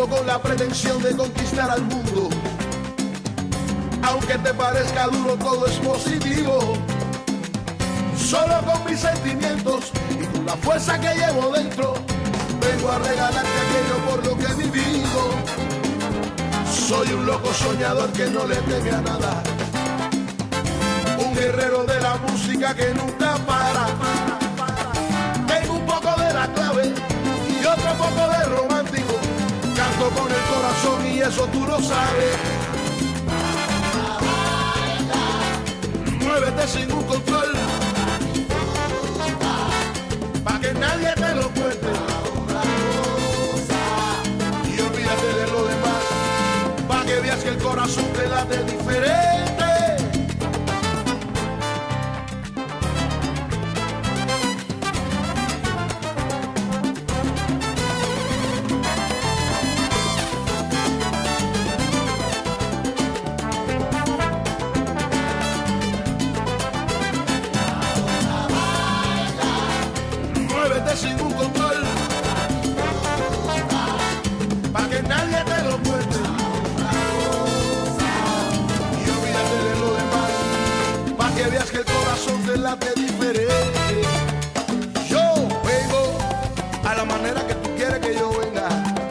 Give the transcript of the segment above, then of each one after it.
vengo con la pretensión de conquistar al mundo. Aunque te parezca duro, todo es positivo. Solo con mis sentimientos y con la fuerza que llevo dentro, vengo a regalarte aquello por lo que he vivido. Soy un loco soñador que no le teme a nada, un guerrero de la música que nunca para. Tengo un poco de la clave y otro poco de romántico. Canto con el corazón y eso tú lo sabes. Muévete sin un control, pa' que nadie te lo cuente. Y olvídate de lo demás, pa' que veas que el corazón te late diferente. Sin un control, pa' que nadie te lo cuente. Y olvídate de lo demás, pa' que veas que el corazón te late diferente. Yo vengo a la manera que tú quieres que yo venga.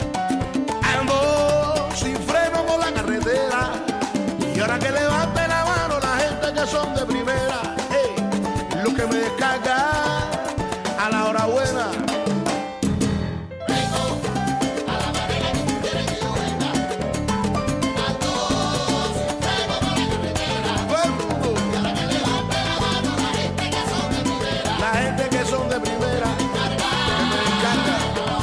Ando sin freno por la carretera, y ahora que levante la mano la gente que son de primera, hey, lo que me descarga a la hora buena. Vengo a la manera que tú quieres que yo venga. Ando sin freno por la carretera. Todo el mundo. Y ahora que levante la mano la gente que son de primera. La gente que son de primera. Que me encanta.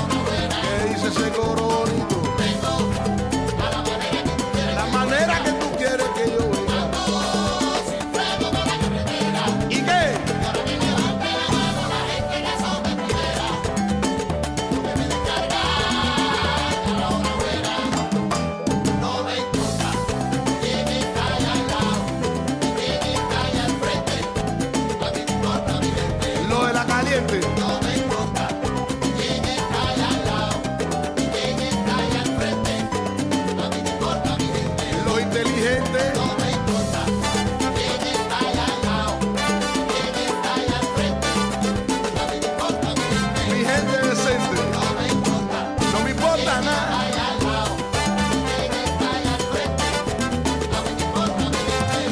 Que dice ese coro bonito. Vengo a la manera que tú quieres. La manera que tú quieres que yo venga. Ando sin freno por la carretera. ¿Y qué? Y ahora que levante la mano la gente que son de primera. Lo que me descarga a la hora buena. No me importa quién está allá al lado y quién está allá al frente. A mí me importa mi gente. Lo de la caliente. No me importa quién está allá al lado y quién está allá al frente. A mí me importa mi gente. Lo inteligente. No me importa quién está allá al lado y quién está allá al frente. A mí me importa mi gente. Mi gente decente. No me importa No me importa nada. allá al lado y quién está allá al frente. A mí me importa mi gente.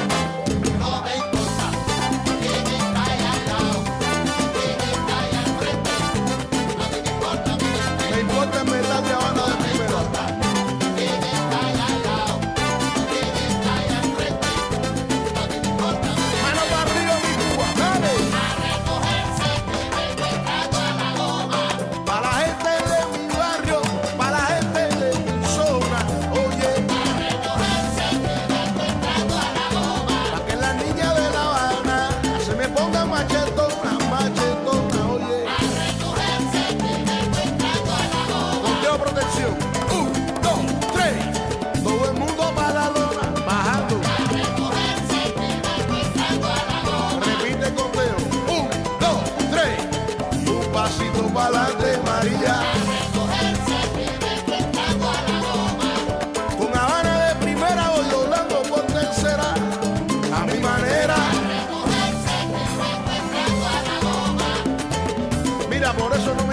No me importa quién está allá al lado y quién está allá al frente. A mí me importa mi gente. Me importa en verdad de Habana de primera. ¿Quién está allá al lado? ¿Quién está allá al frente? A mí me importa mi gente. Mano para arriba, mi Cuba. Dale. A recogerse que vengo entrando a la goma. Para la gente de mi barrio, para la gente de mi zona. Oye, A recogerse que vengo entrando a la goma. para que las niñas de La Habana se me pongan machetona, machetona. Oye, A recogerse que vengo entrando a la goma. conteo protección. 1, 2, 3. Todo el mundo para la lona, bajando. A recogerse que vengo entrando a la goma. Repite el conteo. 1, 2, 3. Y un pasito para adelante, María. A recogerse que vengo entrando a la goma. Con Habana de primera voy doblando por tercera. A mi manera. A recogerse que vengo entrando a la goma. Mira, por eso no